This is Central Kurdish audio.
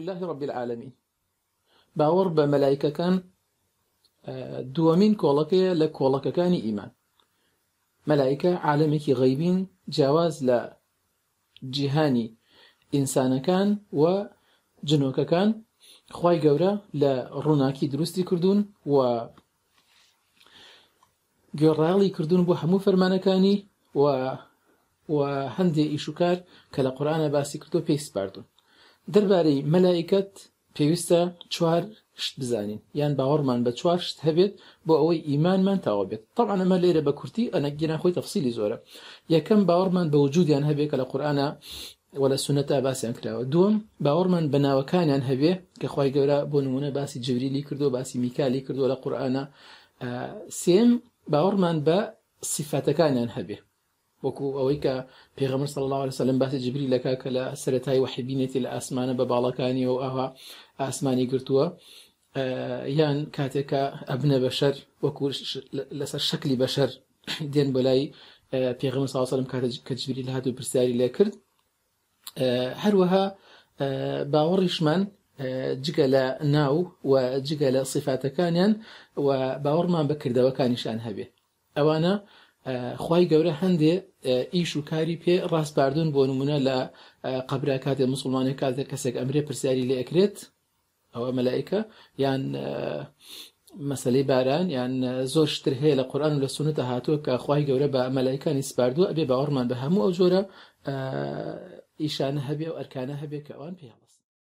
لله رب العالمين. باوەڕ بە مەلایکەکان دووەمین کۆڵەکەیە لە کۆڵەکەکانی ئیمان. مەلایکە عالەمێکی غەیبین جیاواز لە جیهانی ئینسانەکان و جنۆکەکان. خوای گەورە لە ڕووناکی دروستی کردوون و گوێڕایەڵی کردوون بۆ هەموو فەرمانەکانی و هەندێ ئیشوکار کە لە قورئانە باسی کردو پێی سپاردوون. دەربارەی مەلایکەت پێویستە 4 شت بزانین، یان باوەڕمان بە 4 شت هەبێت بۆ ئەوەی ئیمانمان تەواو بێت. طبعا ئەمە لێرە بە کورتی ئەنەگینا خۆی تەفسیلی زۆرە. یەکەم باوەڕمان بە وجودیان هەبێت کە لە قورئانە و لە سونەتە باسییان کراوە. دووەم باوەڕمان بە ناوەکانیان هەبێ کە خوای گەورە بۆ نمونە باسی جبریلی کردو، باسی میکالی کردو لە قورئانە. سێم باوەڕمان بە صفاتەکانیان هەبێ، وەکو ئەوەی کە پێغەمبەر صلی الله علیه وسلم باسی جبریلەکە کە لە سەرەتای وحی بینێتی لە ئاسمانە بە باڵەکانی و ئاوا ئاسمانی گرتووە، یان کاتێکە ئەبنە بەشەر وەکو لەسەر شەکلی بەشەر دێن بۆ لای پێغەمبەر صلی الله علیه وسلم کە جبریل هاتو پرسیاری لێ کرد. هەروەها باوەڕیشمان جگە لە ناو و جگە لە صفاتەکانیان و باوەڕمان بە کردەوەکانیشان هەبێ. ئەوانە خوای گەورە هەندێ ئیش و کاری پێ ڕاستپاردوون. بۆ نمونە لە قەبرا کاتێ موسڵمانێک کاتێک کەسێک ئەمرێ پرسیاری لێ ئەکرێت، ئەوە مەلایکە، یان مەسەلەی باران، یان زۆر شتر هەیە لە قورئان و لە سونەتە هاتووە کە خوای گەورە بە مەلایکانی سپاردووە. ئەبێ باوەڕمان بە هەموو ئەو جۆرە ئیشانە هەبێ و ئەرکانە هەبێ کە ئەوان پێ